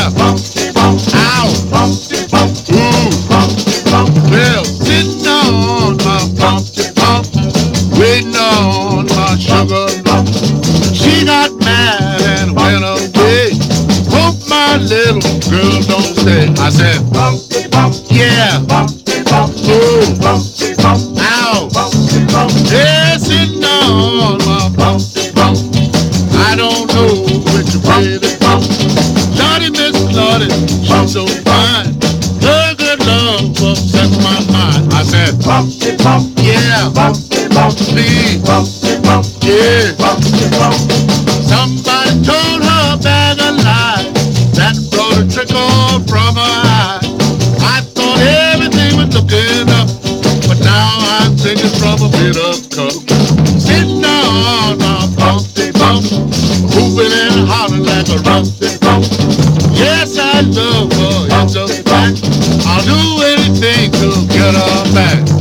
Ow. Ooh. Well, sitting on my bumpty bump, waiting on my sugar lump. She got mad and went away. Hope my little girl don't stay. I said, yeah. Ooh. Ow. Yeah, sitting on my bumpty bump. I don't know which way to go. Lordy, Miss Lordy, she's so fine. Her good love upset my mind. I said, yeah, please, yeah. Somebody told her a bag of lies that brought a trickle from her eye. I thought everything was looking up, but now I'm singing from a bitter cup. Sitting on my bumpty bump, whooping and hollering like a rumpty bump. Yes, I love her, it's a fact. I'll do anything to get her back.